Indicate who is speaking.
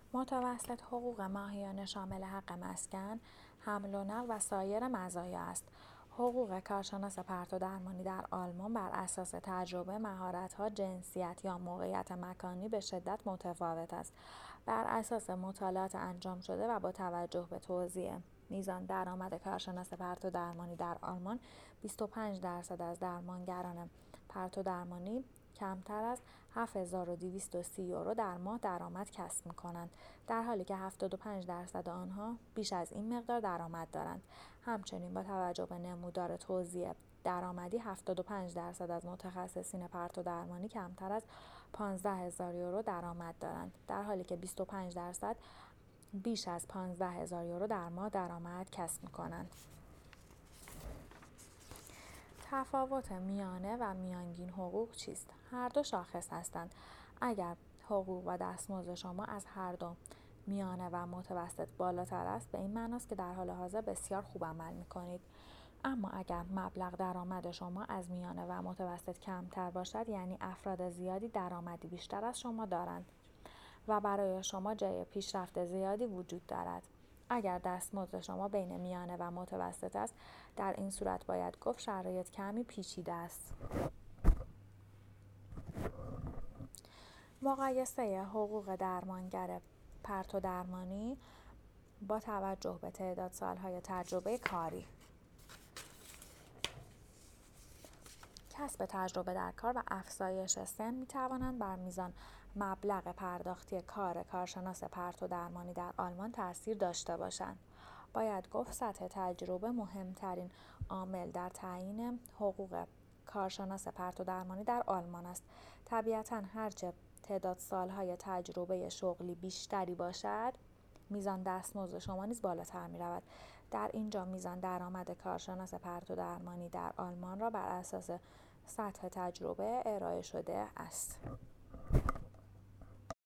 Speaker 1: متوسط حقوق ماهیانه شامل حق مسکن، حمل و نقل و سایر مزایا است. حقوق کارشناس پرتو درمانی در آلمان بر اساس تجربه، مهارت‌ها، جنسیت یا موقعیت مکانی به شدت متفاوت است. بر اساس مطالعات انجام شده و با توجه به توزیع میزان درآمد کارشناس پرتو درمانی در آلمان، 25% از درمانگران پرتو درمانی کمتر از 7230 یورو در ماه درآمد کسب می‌کنند، در حالی که 75% آنها بیش از این مقدار درآمد دارند. همچنین با توجه به نمودار توزیع درآمدی، 75% از متخصصین پرتو درمانی کمتر از 15000 یورو درآمد دارند، در حالی که 25% بیش از 15000 یورو در ماه درآمد کسب می‌کنند. تفاوت میانه و میانگین حقوق چیست؟ هر دو شاخص هستند. اگر حقوق و دستمزد شما از هر دو میانه و متوسط بالاتر است، به این معنی است که در حال حاضر بسیار خوب عمل می‌کنید. اما اگر مبلغ درآمد شما از میانه و متوسط کمتر باشد، یعنی افراد زیادی درآمدی بیشتر از شما دارند و برای شما جای پیشرفت زیادی وجود دارد. اگر دستمزد شما بین میانه و متوسط است، در این صورت باید گفت شرایط کمی پیچیده است. مقایسه حقوق درمانگر پرتو درمانی با توجه به تعداد سالهای تجربه کاری. کسب تجربه در کار و افزایش سن می توانند بر میزان مبلغ پرداختی کار کارشناس پرتو درمانی در آلمان تأثیر داشته باشند. باید گفت سطح تجربه مهمترین عامل در تعیین حقوق کارشناس پرتو درمانی در آلمان است. طبیعتاً هرچه تعداد سالهای تجربه شغلی بیشتری باشد، میزان دستمزد شما نیز بالاتر می رود. در اینجا میزان درآمد کارشناس پرتو درمانی در آلمان را بر اساس سطح تجربه ارائه شده است.